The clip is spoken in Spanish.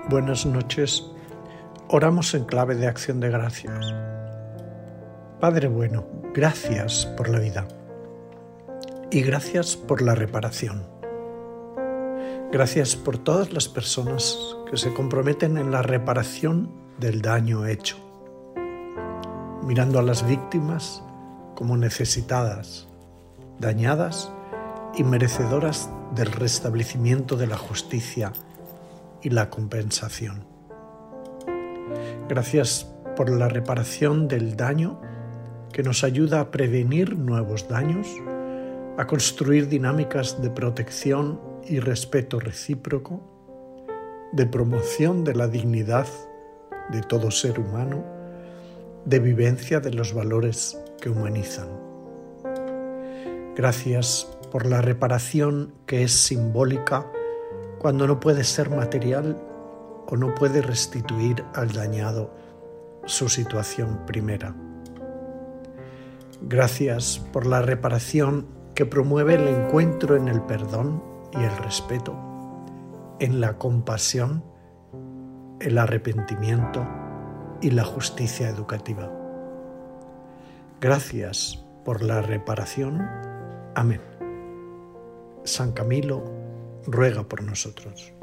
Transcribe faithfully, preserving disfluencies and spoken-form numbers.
Buenas noches. Oramos en clave de acción de gracias. Padre bueno, gracias por la vida y gracias por la reparación. Gracias por todas las personas que se comprometen en la reparación del daño hecho, mirando a las víctimas como necesitadas, dañadas y merecedoras del restablecimiento de la justicia y la compensación. Gracias por la reparación del daño que nos ayuda a prevenir nuevos daños, a construir dinámicas de protección y respeto recíproco, de promoción de la dignidad de todo ser humano, de vivencia de los valores que humanizan. Gracias por la reparación que es simbólica cuando no puede ser material o no puede restituir al dañado su situación primera. Gracias por la reparación que promueve el encuentro en el perdón y el respeto, en la compasión, el arrepentimiento y la justicia educativa. Gracias por la reparación. Amén. San Camilo ruega por nosotros.